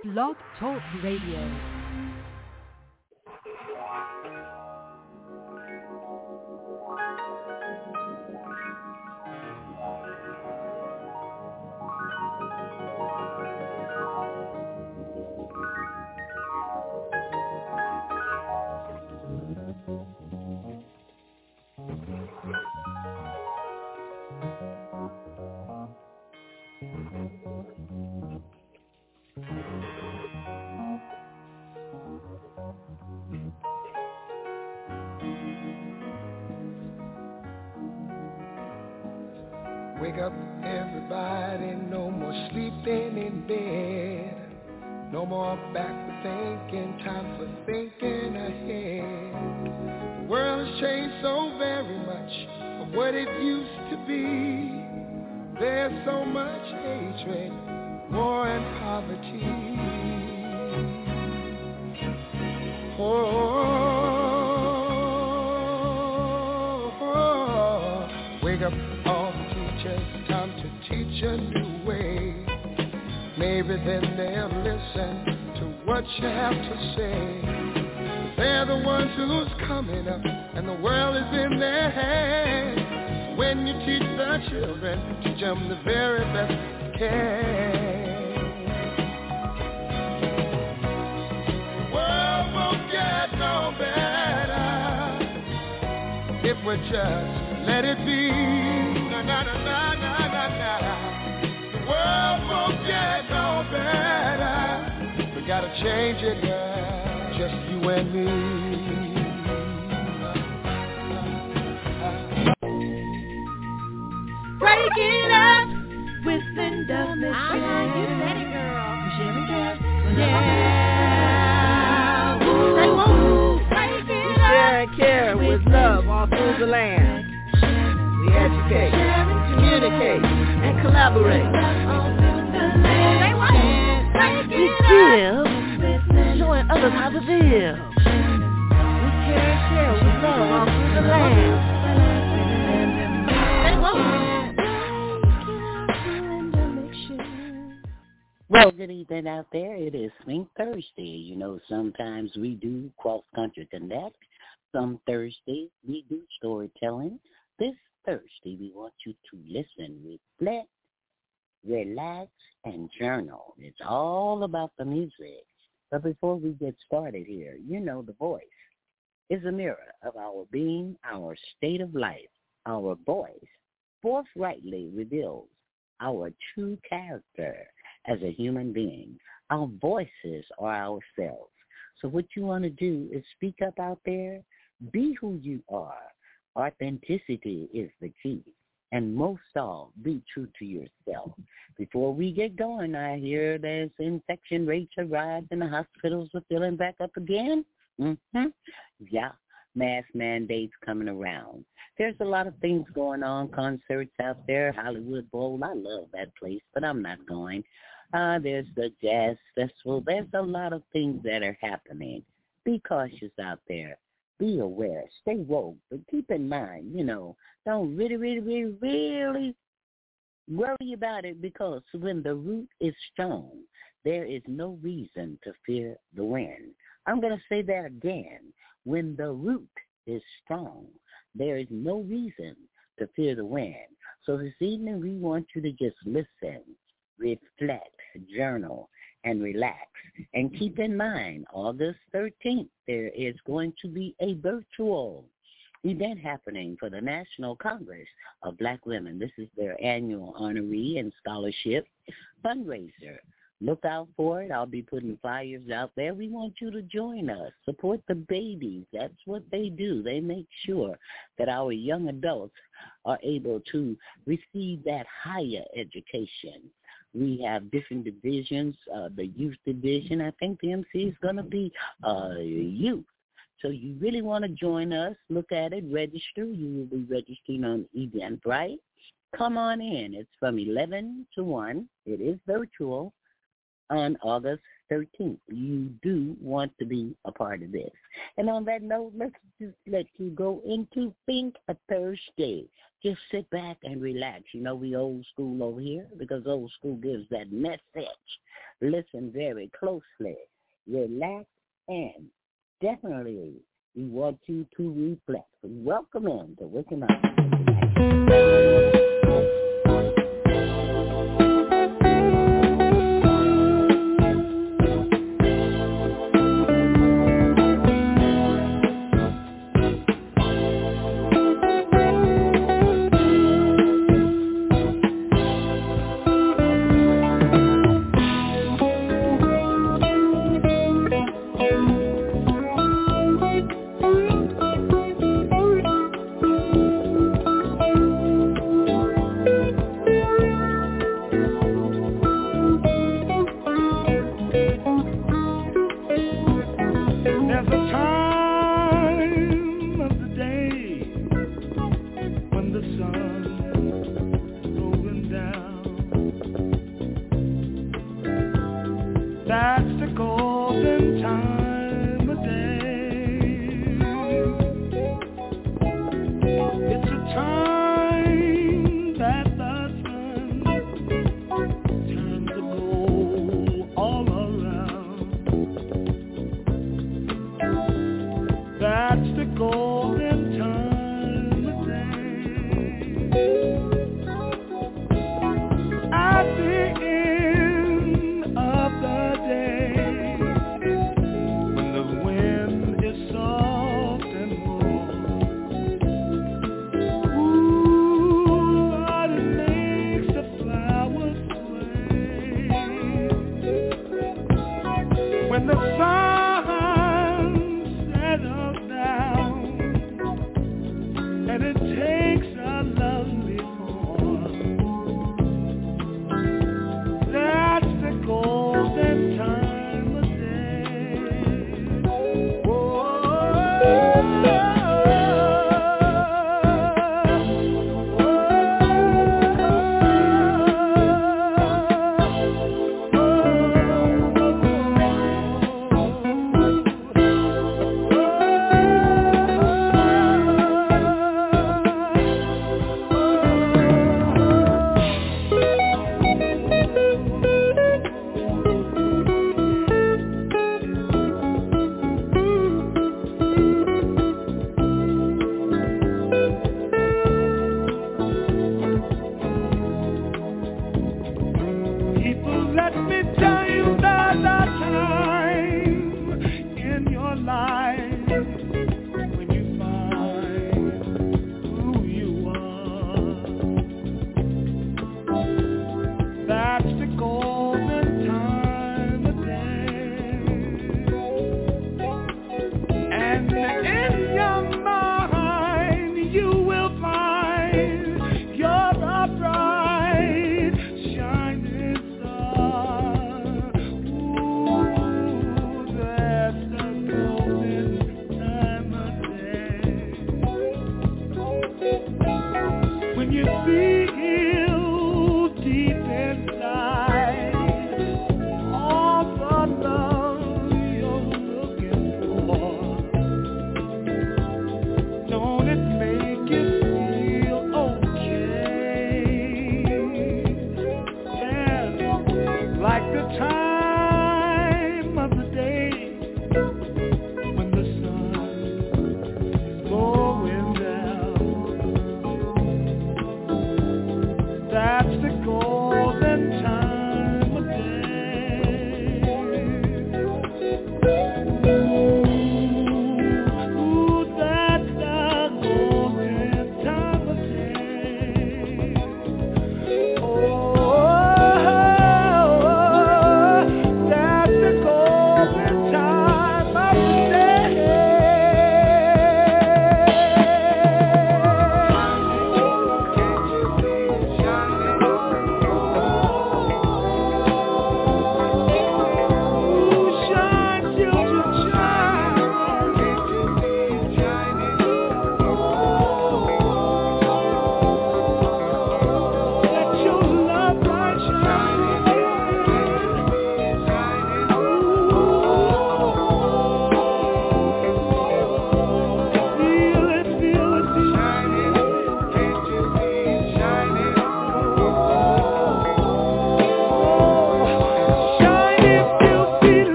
Blog Talk Radio. Wake up, everybody, no more sleeping in bed. No more backward thinking, time for thinking ahead. The world has changed so very much from what it used to be. There's so much hatred, war and poverty. Wake up, all the teachers, time to teach a new way. Maybe then they'll listen to what you have to say. They're the ones who's coming up, and the world is in their hands. When you teach the children, teach them the very best you can. The world won't get no better if we just let it be. Na na na na na na na. The world won't get no better. We gotta change it, girl. Just you and me. Break it up with Linda Mitchell. You said it, girl. Sherry Cass. Yeah. Say woo. Break it up. Share and care with love all through the land. We educate, communicate, and collaborate. Say what? We give, showing others how to live. We care and share with love all through the land. Say what? Well, good evening out there. It is Swing Thursday. You know, sometimes we do cross-country connect. Some Thursdays we do storytelling. This Thursday we want you to listen, reflect, relax, and journal. It's all about the music. But before we get started here, you know the voice is a mirror of our being, our state of life. Our voice forthrightly reveals our true character as a human being. Our voices are ourselves. So what you want to do is speak up out there. Be who you are. Authenticity is the key. And most all, be true to yourself. Before we get going, I hear there's infection rates are rising. The hospitals are filling back up again. Yeah, mass mandates coming around. There's a lot of things going on, concerts out there, Hollywood Bowl. I love that place, but I'm not going. There's the Jazz Festival. There's a lot of things that are happening. Be cautious out there. Be aware. Stay woke. But keep in mind, don't really worry about it, because when the root is strong, there is no reason to fear the wind. I'm going to say that again. When the root is strong, there is no reason to fear the wind. So this evening we want you to just listen, reflect, journal, and relax. And keep in mind, August 13th, there is going to be a virtual event happening for the National Congress of Black Women. This is their annual honoree and scholarship fundraiser. Look out for it. I'll be putting flyers out there. We want you to join us. Support the babies. That's what they do. They make sure that our young adults are able to receive that higher education. We have different divisions. The youth division, I think the MC is going to be youth. So you really want to join us. Look at it. Register. You will be registering on Eventbrite. Come on in. It's from 11 to 1. It is virtual on August 13th. You do want to be a part of this. And on that note, let's just let you go into Think a Thursday. Just sit back and relax. We old school over here because old school gives that message listen very closely, relax, and definitely we want you to reflect. Welcome in to Waking Up.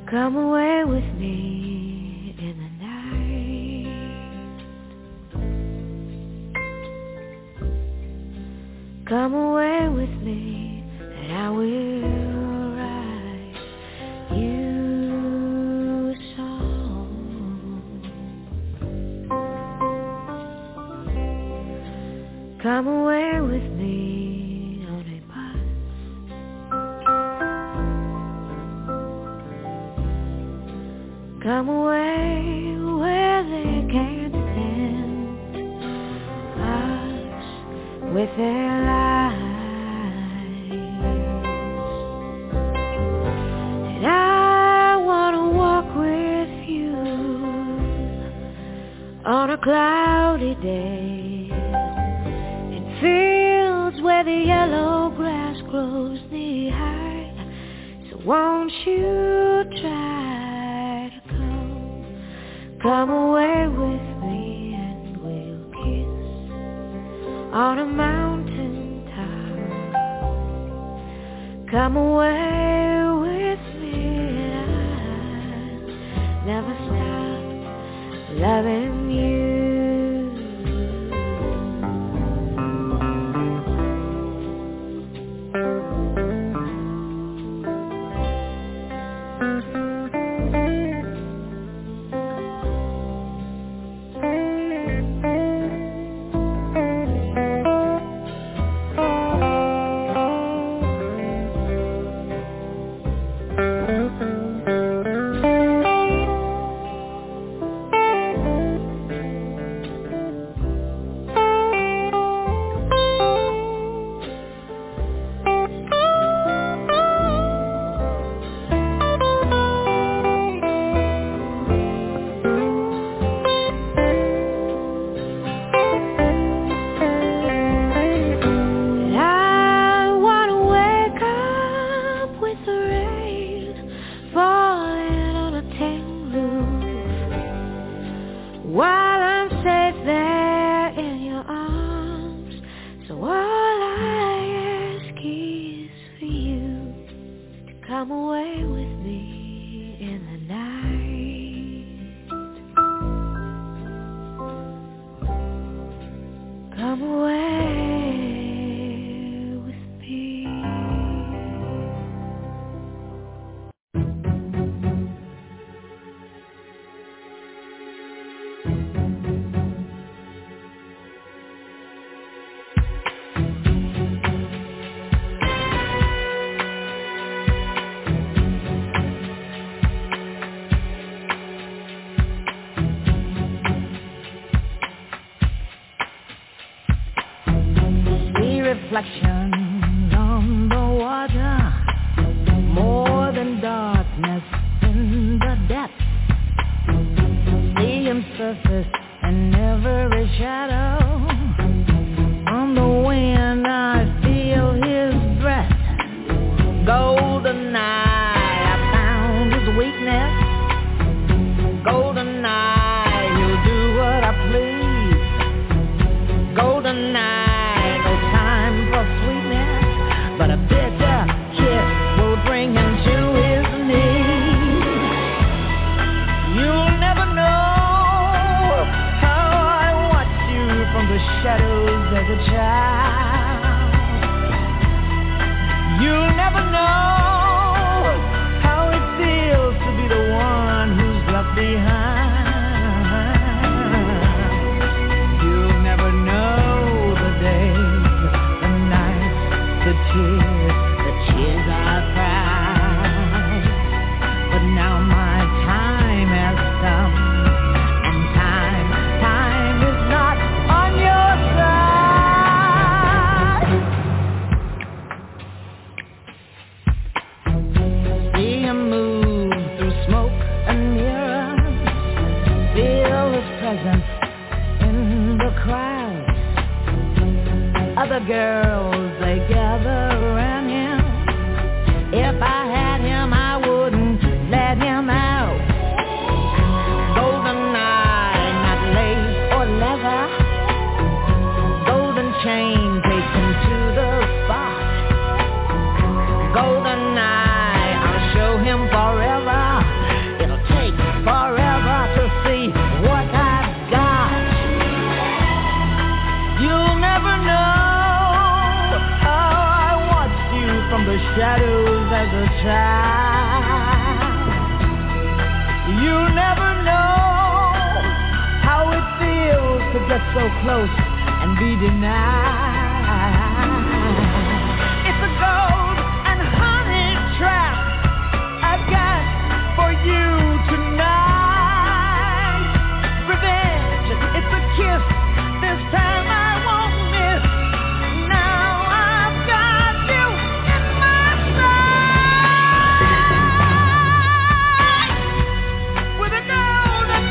Come away with me in the night. Come away with me and I will write you a song. Come away with me on a bus. Come away where they can't tempt us with their lies. And I want to walk with you on a cloudy day in fields where the yellow grass grows knee high. So won't you try? Come away with me and we'll kiss on a mountain top. Come away with me and I'll never stop loving you. Reflections on the water, more than darkness in the depths. See him surface in every shadow. On the wind I feel his breath. Golden eye, I found his weakness. Golden eye, he'll do what I please. Golden eye, but a bitter kiss will bring him to his knees. You'll never know how I watched you from the shadows as a child. You'll never know how it feels to be the one who's left behind. You'll never know the days, the nights, the tears I cried. But now my time has come, and time is not on your side. See him move through smoke and mirrors, feel his presence in the crowd. Other girls, they gather around him. If I had him, I wouldn't let him out. Golden eye, not lace or leather. Golden chain, take him to the spot. Golden eye, I'll show him forever. shadows as a child. You never know how it feels to get so close and be denied. It's a gold and honey trap I've got for you tonight. Revenge, it's a kiss. This time I won't miss. Now I've got you in my sight. With a golden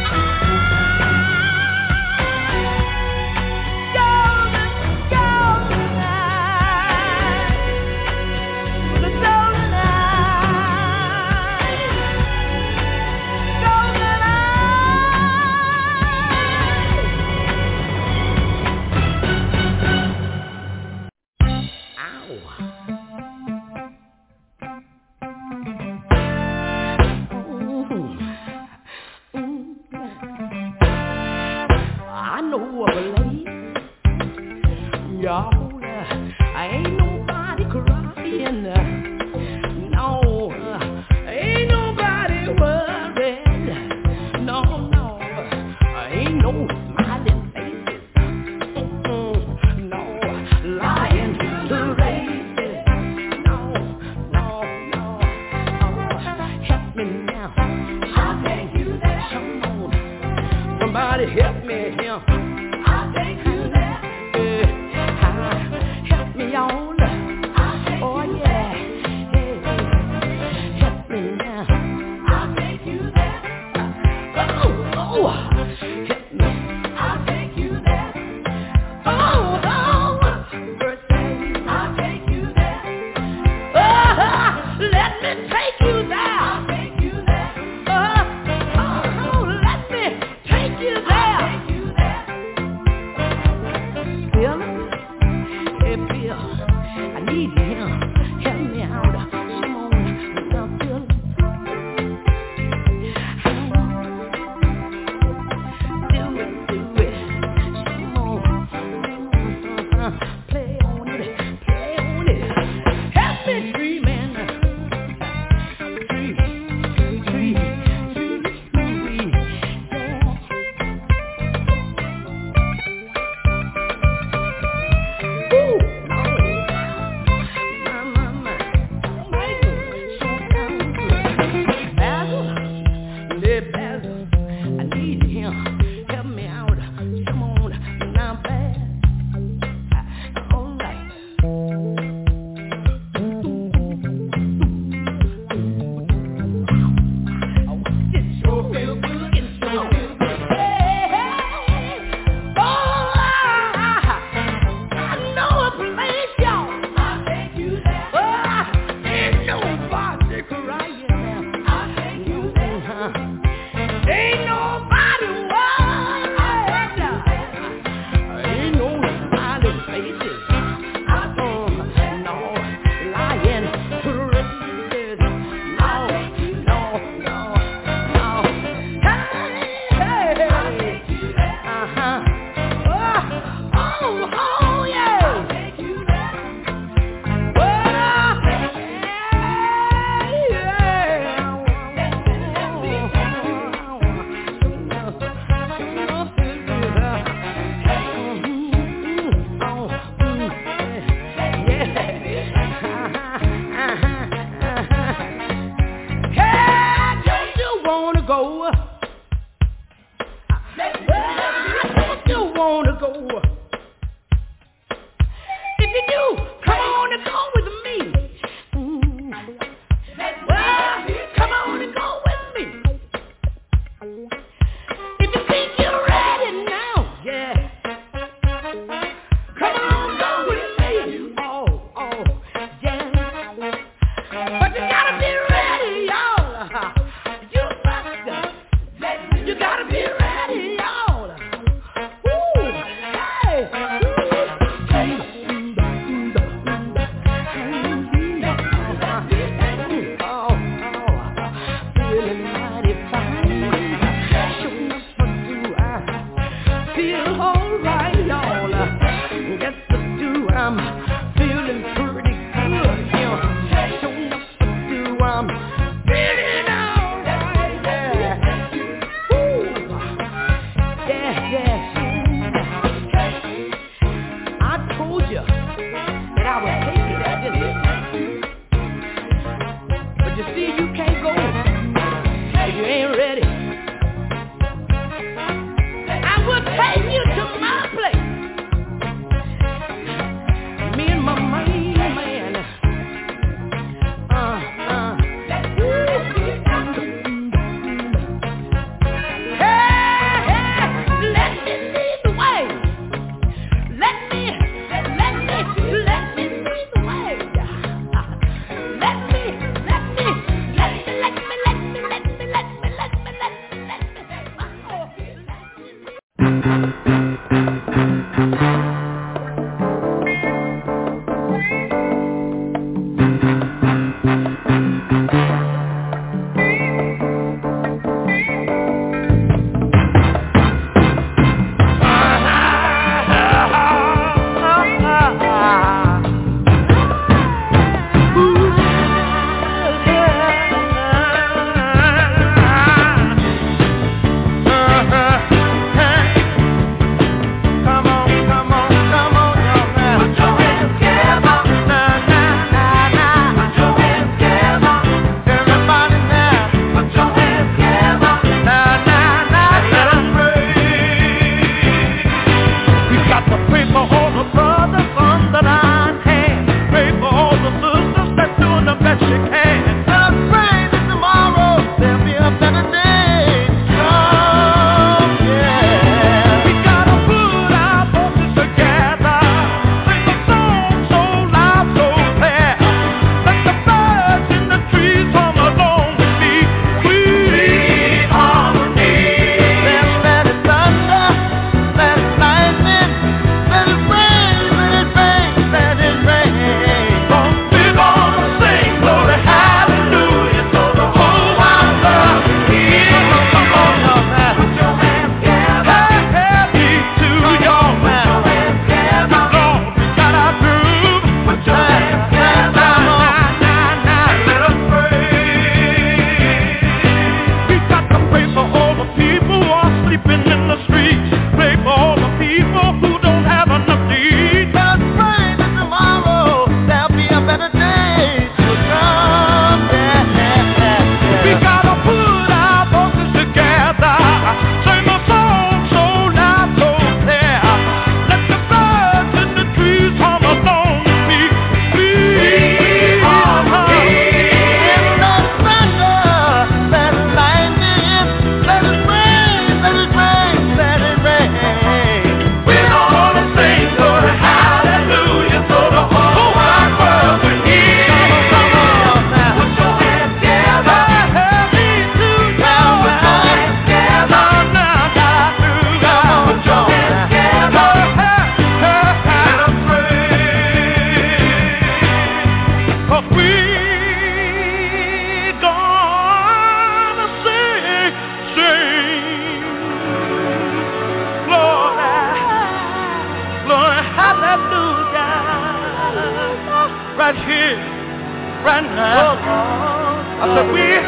Right here, right now. I said we're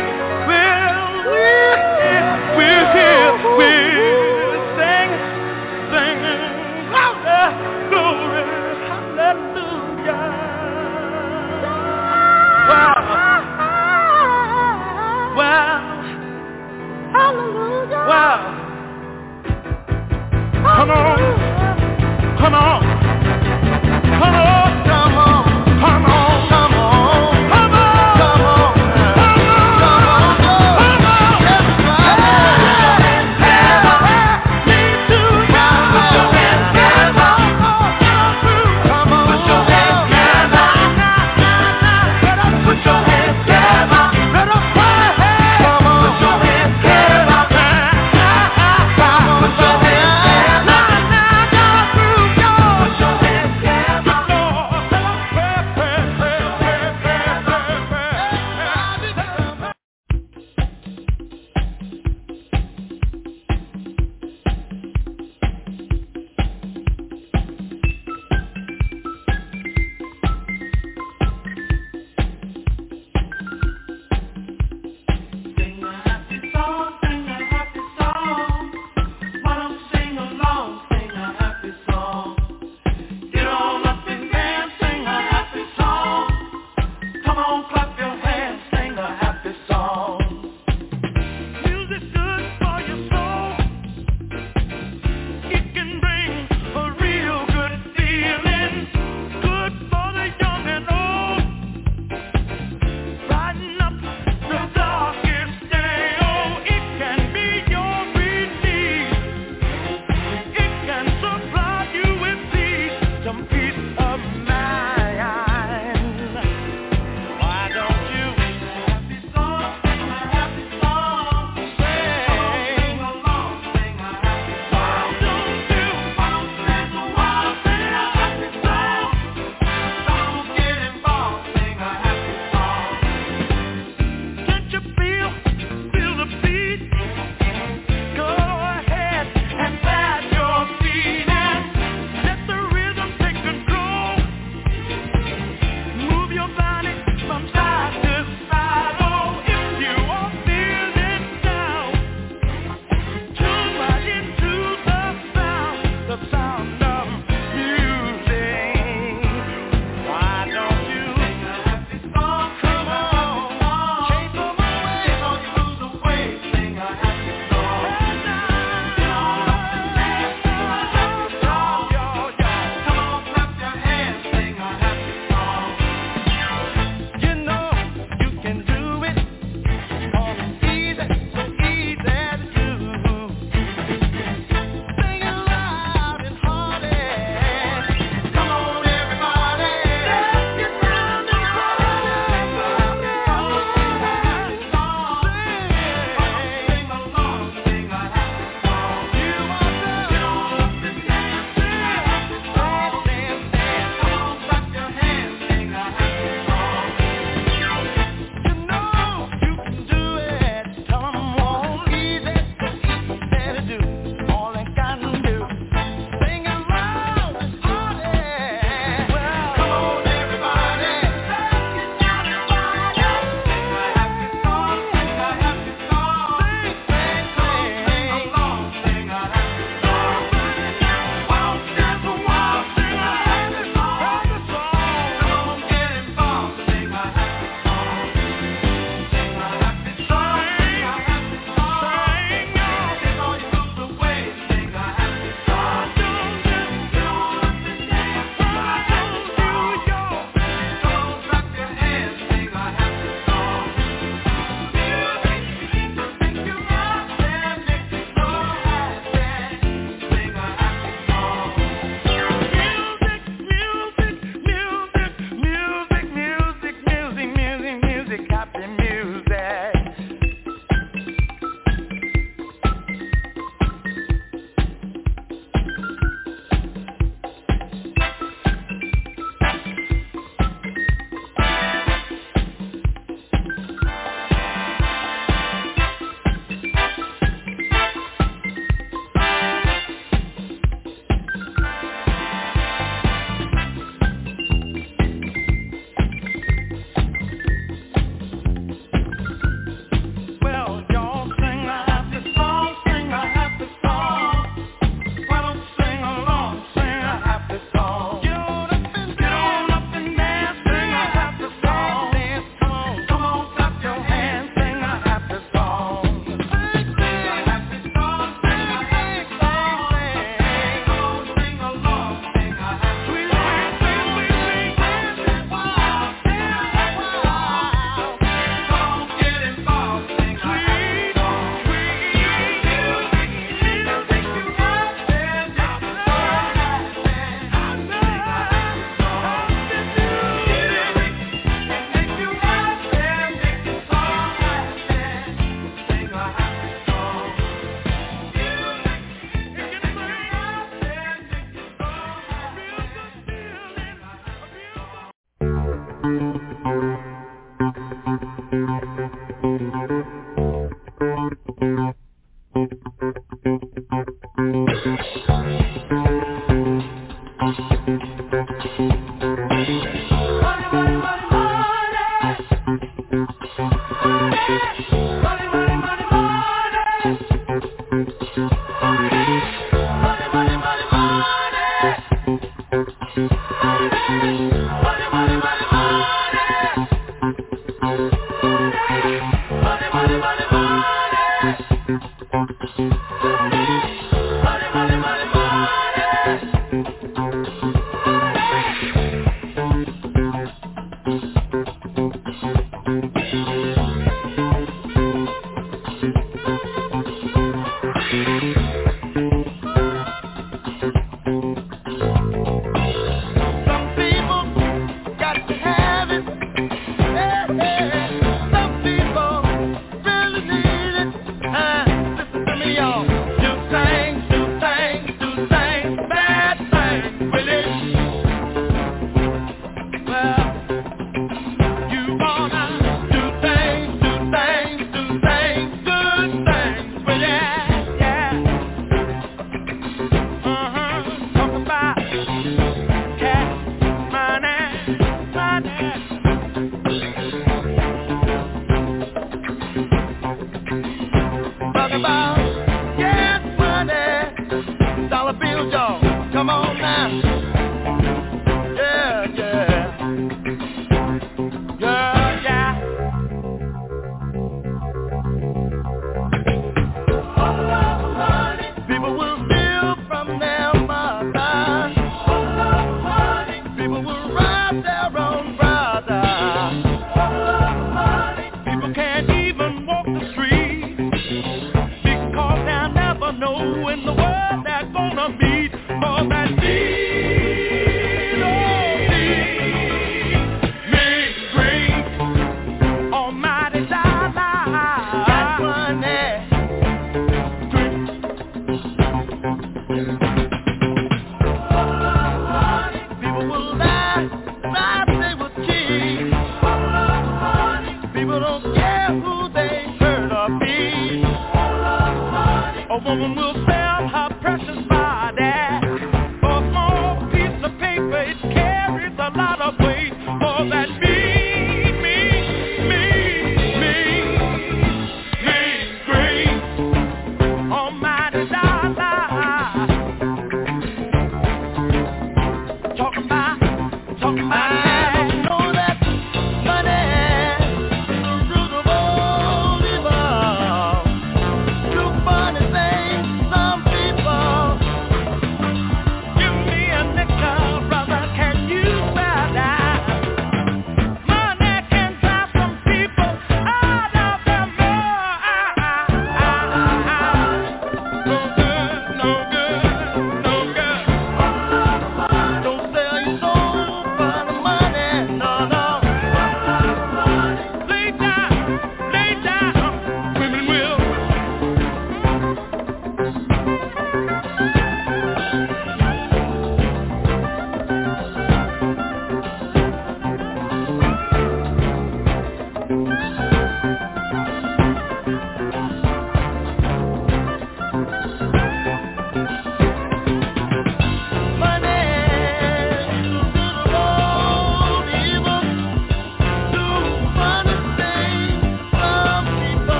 here, we'll sing, glory, glory, hallelujah. Wow, hallelujah. Wow. Come on, come on, come on.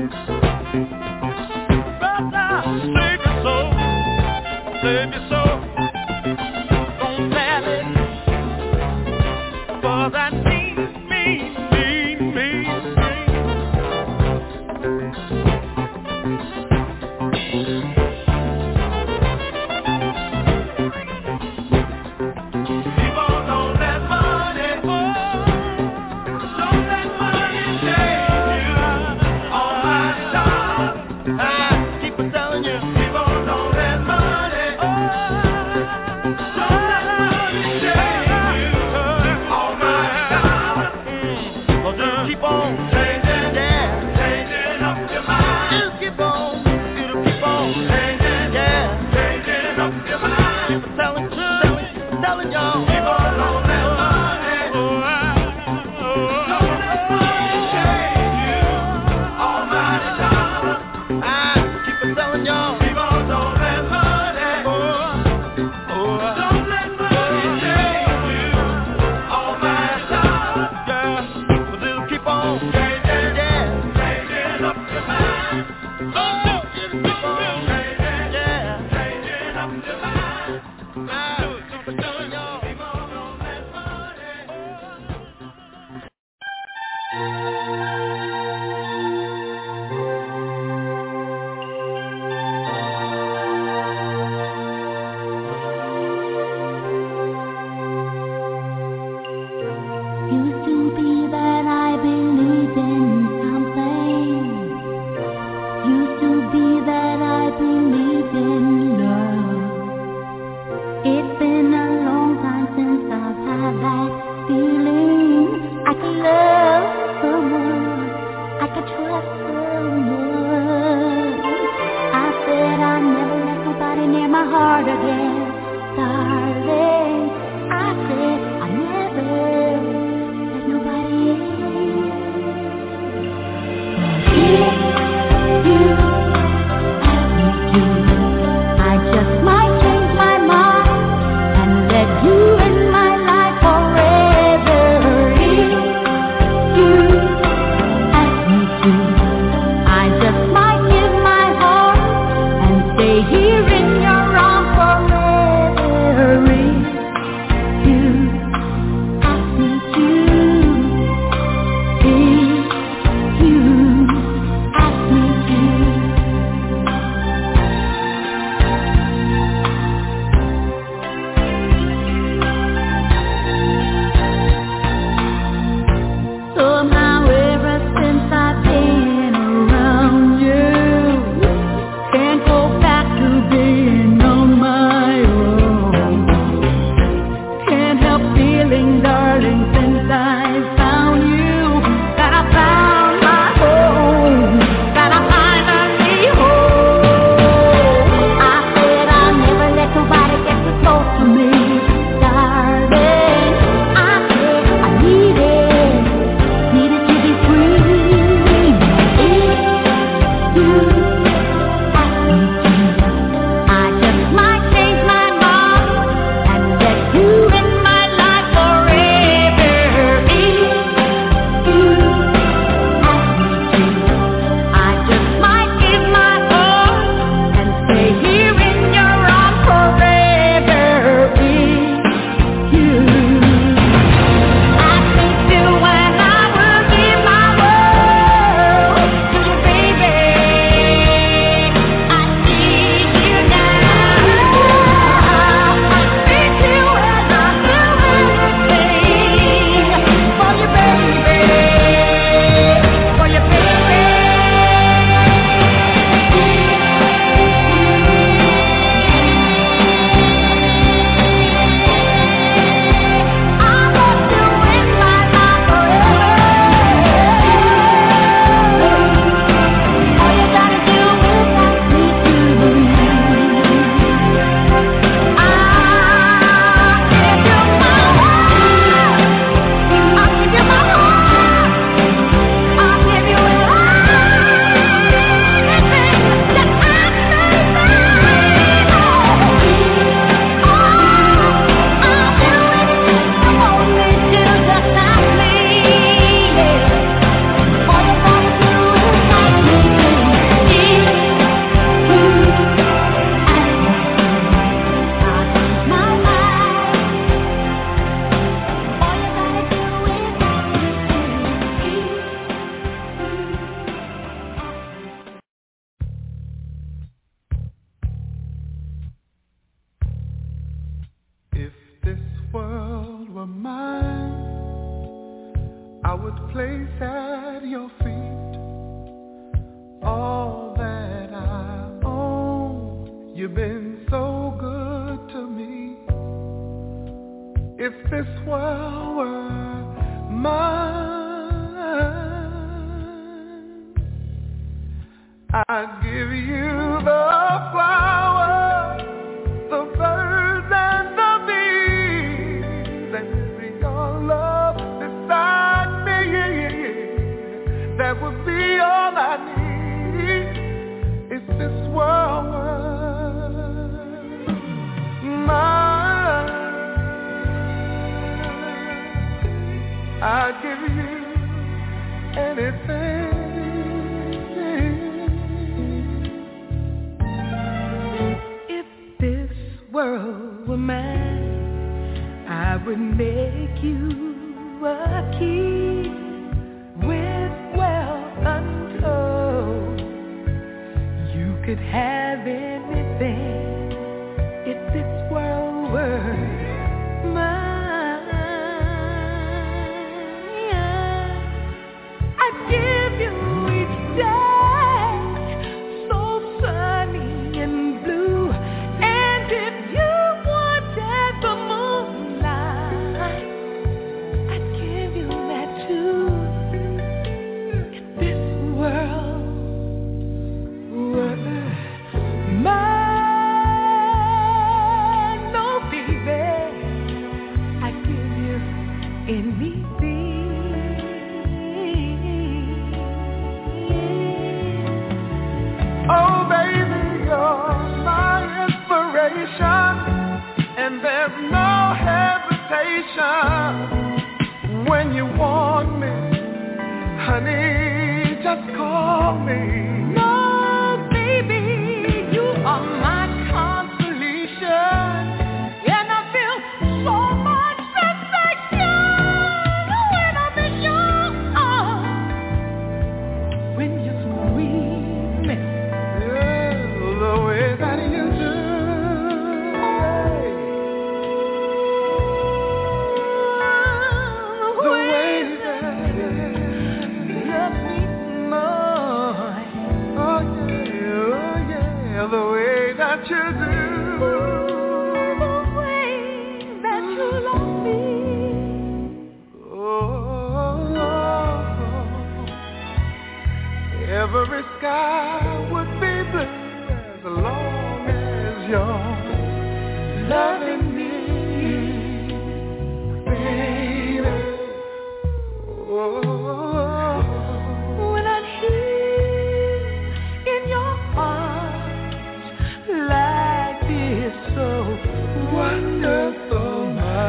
Here in your arms forever. this world were mine, I'd give you the flowers, the birds and the bees, and with your love beside me, that would be all I need. If this world were mine, I'd give you anything. If this world were mine, I would make you a key with wealth untold. You could have anything if this world were mine. I'd give you each day so sunny and blue, and if you wanted the moonlight, I'd give you that too. If this world were mine, no baby, I'd give you anything. Oh baby, you're my inspiration, and there's no hesitation. When you want me, honey, just call me. No, baby, you are my consolation, and I feel so much perfection when I'm in your arms. When you squeeze me, The way that you do, the way that love me more. oh yeah, the way that you do. The way that you love me. Oh, every sky would be blue as long as you're loving me, baby. Oh, When I'm here in your arms like this, so wonderful, my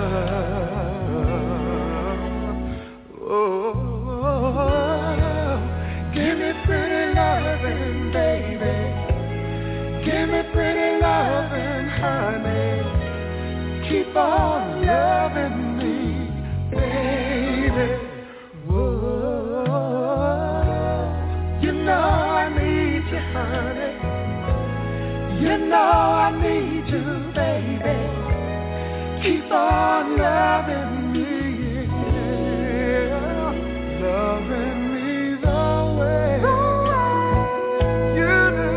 love. Oh, give me pretty loving, baby. Give me pretty loving, honey. Keep on loving me, baby. Whoa, you know I need you, honey. You know I need you, baby. Keep on loving me, yeah. Loving me the way you do,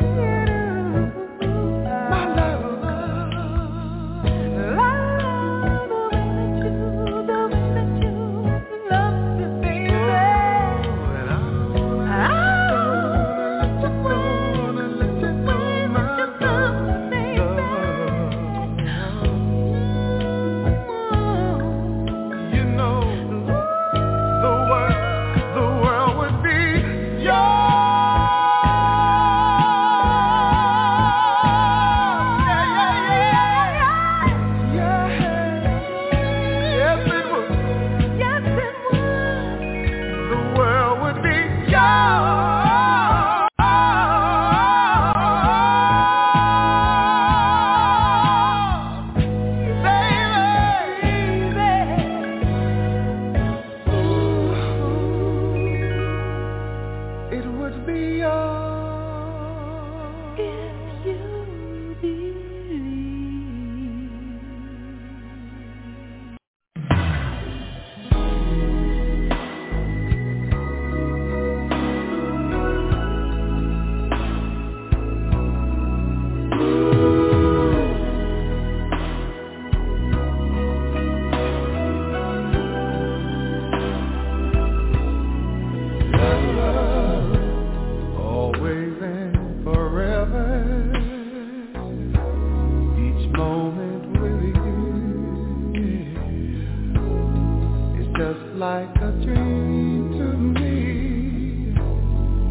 my love.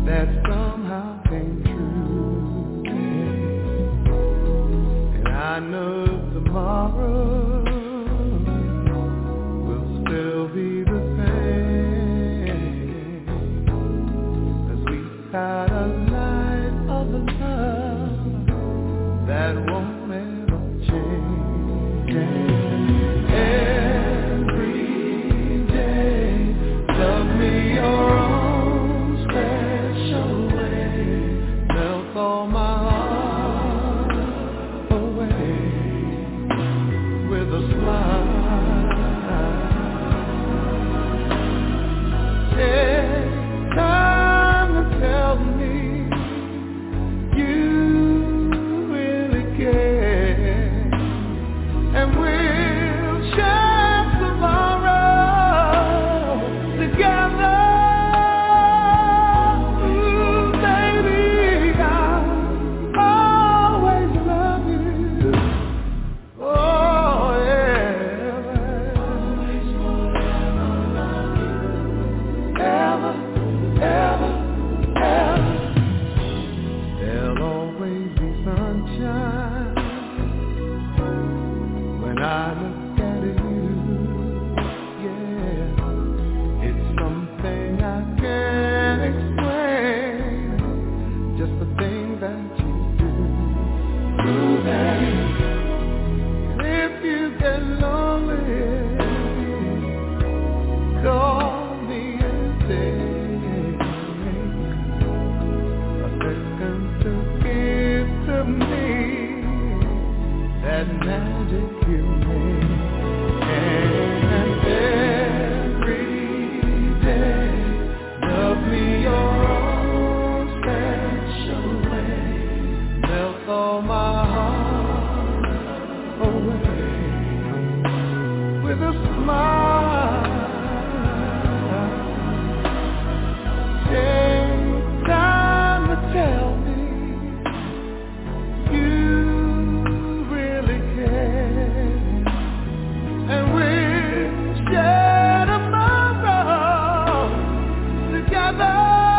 that somehow came true. And I know tomorrow will still be the same, as we had a life of love that won't ever change. Every day, love me your own special way, melt all my heart away with a smile. Take time to tell me you really care, and we'll share tomorrow together. Ooh, baby, I'll always love you. Oh, yeah. Always forever love you. Ever, ever, ever. There'll always be sunshine when I look at you. Yeah, it's something I can't explain, just the thing that you do. Ooh, baby. And if you get lonely, call me and say a second to give to me that magic you made. And every day, love me your own special way, melt all my heart away with a smile. Take time to tell me you really care, and we'll share tomorrow together.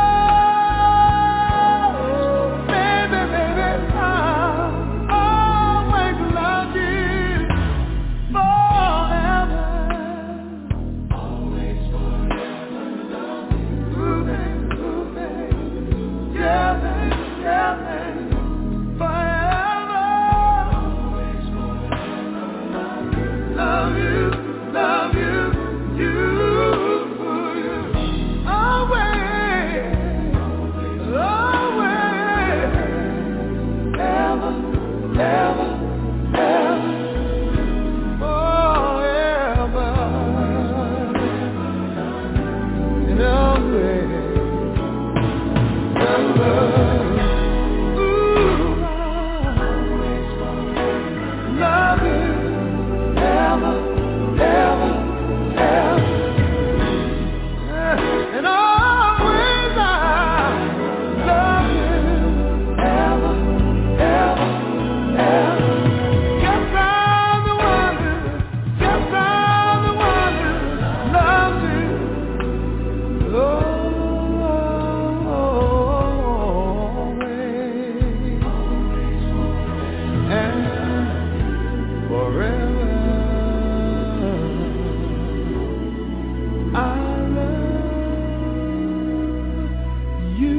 Oh, baby, baby, I'll always love you forever. Always forever love you. Ooh, baby, yeah, baby, yeah, baby. Forever. Always forever love you. Love you, love you, you. Always, always, ever, ever, ever, forever, and always, ever. Ooh, always love you, ever, ever, ever, and always I love you, ever, ever, ever. Guess I'm the one who, guess I'm the one who loves you. Always and forever. I love you.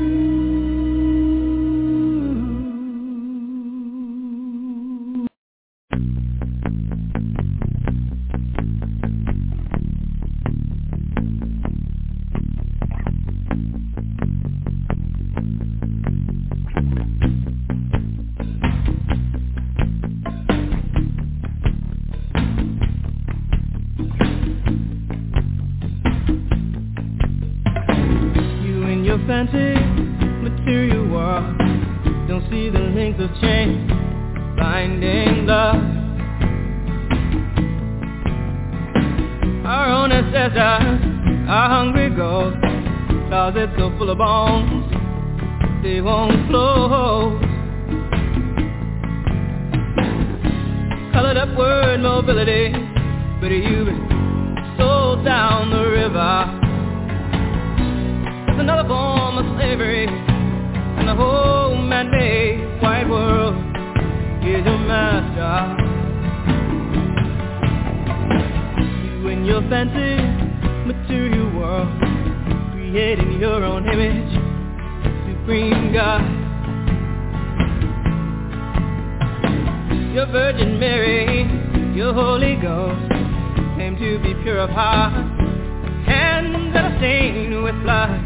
You and your fancy material world don't see the links of change binding love. Our own ancestors are hungry ghosts, closets so full of bones they won't close. Colored upward mobility, but you've been sold down the river. There's another form of slavery, and the whole man-made white world is your master. You and your fancy material world, creating your own image, supreme God. Your Virgin Mary, your Holy Ghost, came to be pure of heart, hands that are stained with blood.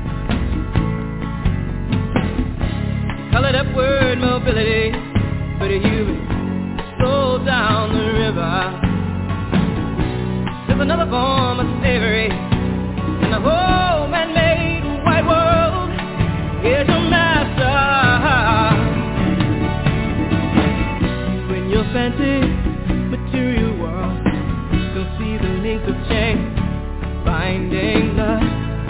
Colored up word mobility, but you slow down the river. There's another form of slavery, and the whole man-made white world is your master. You and your fancy material world don't see the links of chain binding us.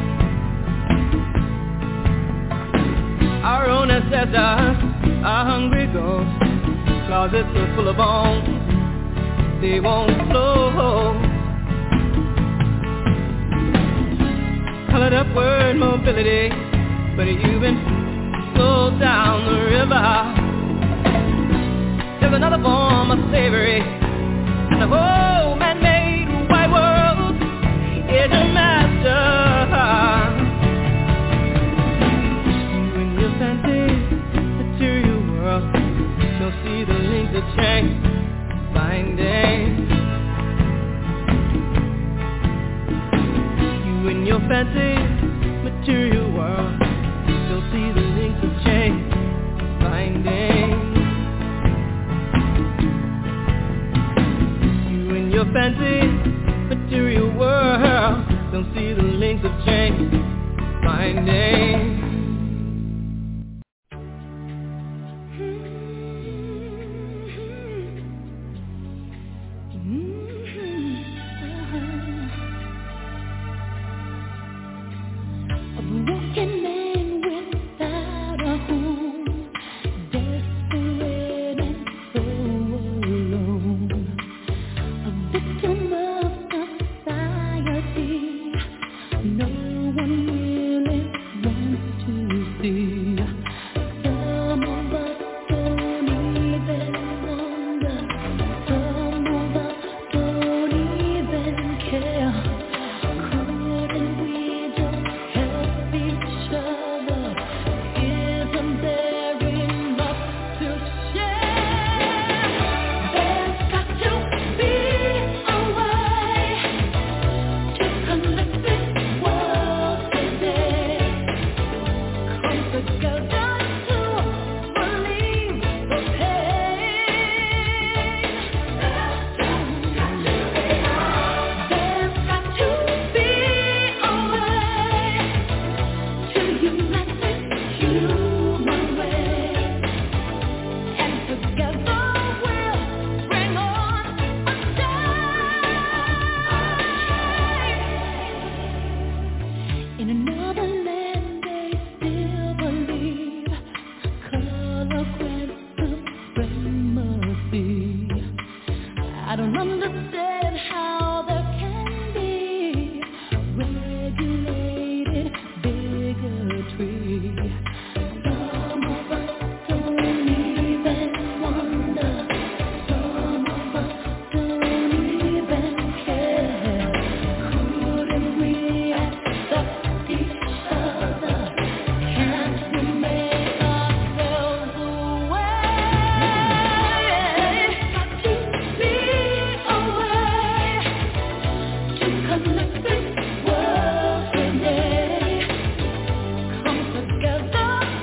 Our own ancestors are hungry ghosts, closets are full of bones, they won't flow. Colored up word mobility, but you've been slowed down the river. There's another form of slavery, and the whole man-made white world is your master. You and your fancy material world don't see the links of chain binding. You and your fancy material world don't see the links of chain binding. Your fancy material world don't see the links of chain binding. Together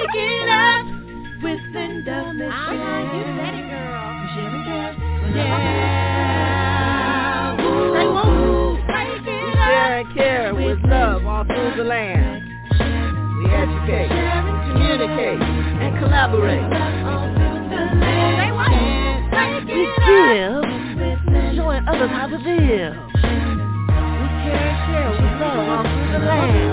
Break it up with Linda Michelle. You said it, girl. Michelle and Cass. Yeah. Woo. Break it up. Share and care with love all through the land. We educate, communicate, and collaborate. We give, showing others how to live. We care and share with love all through the land.